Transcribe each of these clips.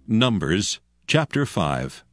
Numbers chapter 5.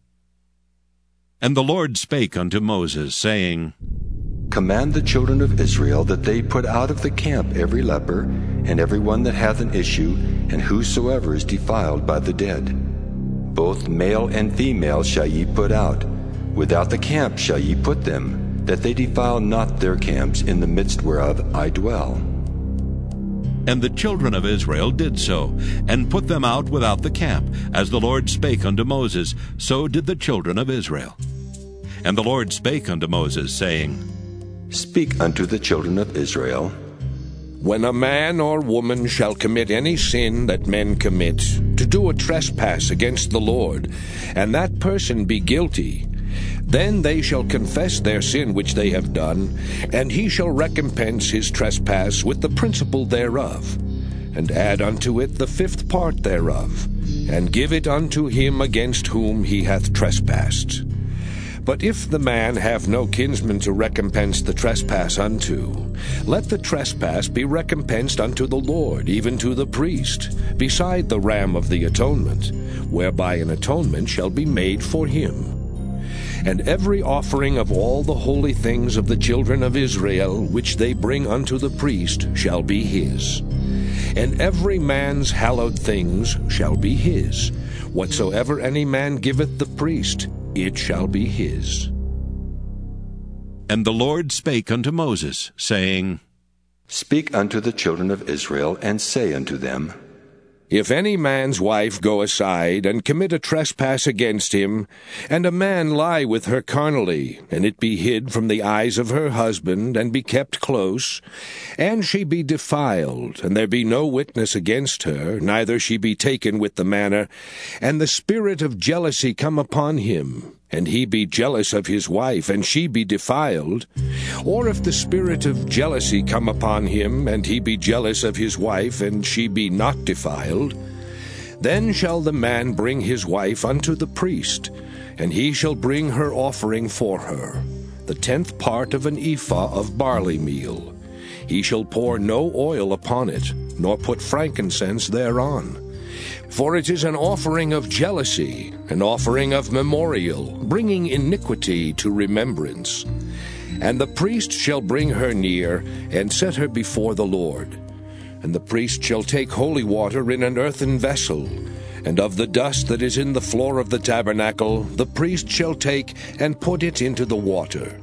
And the Lord spake unto Moses, saying, Command the children of Israel that they put out of the camp every leper, and every one that hath an issue, and whosoever is defiled by the dead. Both male and female shall ye put out. Without the camp shall ye put them, that they defile not their camps in the midst whereof I dwell. And the children of Israel did so, and put them out without the camp, as the Lord spake unto Moses, so did the children of Israel. And the Lord spake unto Moses, saying, Speak unto the children of Israel. When a man or woman shall commit any sin that men commit, to do a trespass against the Lord, and that person be guilty, then they shall confess their sin which they have done, and he shall recompense his trespass with the principal thereof, and add unto it the fifth part thereof, and give it unto him against whom he hath trespassed. But if the man have no kinsman to recompense the trespass unto, let the trespass be recompensed unto the Lord, even to the priest, beside the ram of the atonement, whereby an atonement shall be made for him. And every offering of all the holy things of the children of Israel, which they bring unto the priest, shall be his. And every man's hallowed things shall be his. Whatsoever any man giveth the priest, it shall be his. And the Lord spake unto Moses, saying, Speak unto the children of Israel, and say unto them, If any man's wife go aside, and commit a trespass against him, and a man lie with her carnally, and it be hid from the eyes of her husband, and be kept close, and she be defiled, and there be no witness against her, neither she be taken with the manner, and the spirit of jealousy come upon him, and he be jealous of his wife, and she be defiled, or if the spirit of jealousy come upon him, and he be jealous of his wife, and she be not defiled, then shall the man bring his wife unto the priest, and he shall bring her offering for her, the 10th part of an ephah of barley meal. He shall pour no oil upon it, nor put frankincense thereon. For it is an offering of jealousy, an offering of memorial, bringing iniquity to remembrance. And the priest shall bring her near, and set her before the Lord. And the priest shall take holy water in an earthen vessel, and of the dust that is in the floor of the tabernacle the priest shall take, and put it into the water.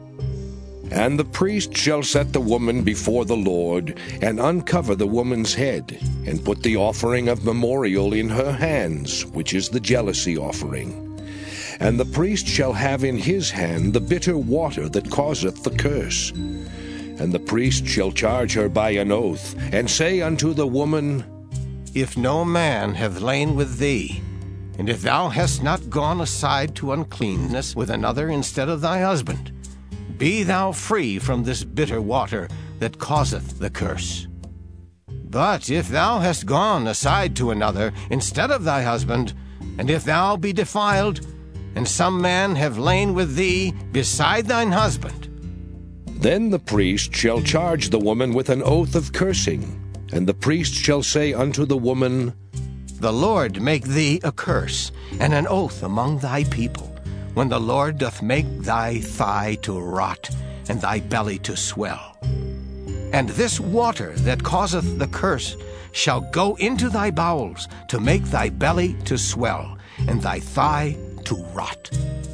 And the priest shall set the woman before the Lord, and uncover the woman's head, and put the offering of memorial in her hands, which is the jealousy offering. And the priest shall have in his hand the bitter water that causeth the curse. And the priest shall charge her by an oath, and say unto the woman, If no man hath lain with thee, and if thou hast not gone aside to uncleanness with another instead of thy husband, be thou free from this bitter water that causeth the curse. But if thou hast gone aside to another instead of thy husband, and if thou be defiled, and some man have lain with thee beside thine husband, then the priest shall charge the woman with an oath of cursing, and the priest shall say unto the woman, The Lord make thee a curse and an oath among thy people, when the Lord doth make thy thigh to rot, and thy belly to swell. And this water that causeth the curse shall go into thy bowels, to make thy belly to swell, and thy thigh to rot.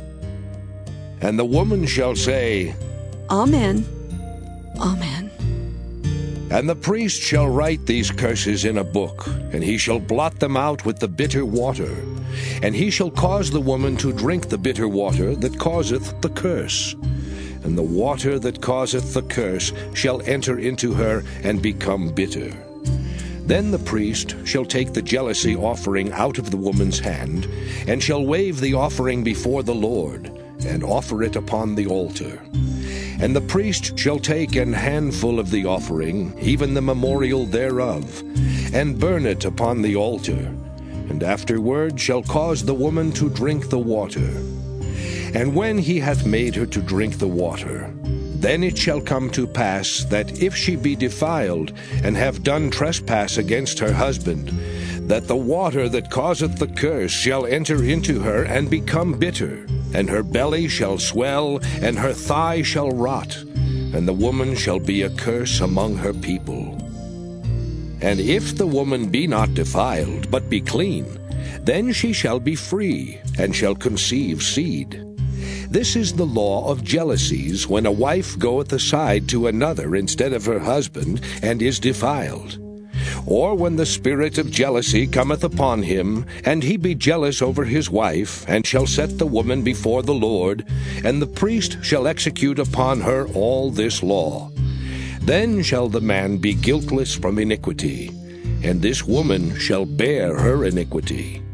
And the woman shall say, Amen. Amen. And the priest shall write these curses in a book, and he shall blot them out with the bitter water. And he shall cause the woman to drink the bitter water that causeth the curse. And the water that causeth the curse shall enter into her and become bitter. Then the priest shall take the jealousy offering out of the woman's hand, and shall wave the offering before the Lord, and offer it upon the altar. And the priest shall take an handful of the offering, even the memorial thereof, and burn it upon the altar, and afterward shall cause the woman to drink the water. And when he hath made her to drink the water, then it shall come to pass that if she be defiled, and have done trespass against her husband, that the water that causeth the curse shall enter into her and become bitter, and her belly shall swell, and her thigh shall rot, and the woman shall be a curse among her people. And if the woman be not defiled, but be clean, then she shall be free, and shall conceive seed. This is the law of jealousies, when a wife goeth aside to another instead of her husband, and is defiled. Or when the spirit of jealousy cometh upon him, and he be jealous over his wife, and shall set the woman before the Lord, and the priest shall execute upon her all this law. Then shall the man be guiltless from iniquity, and this woman shall bear her iniquity.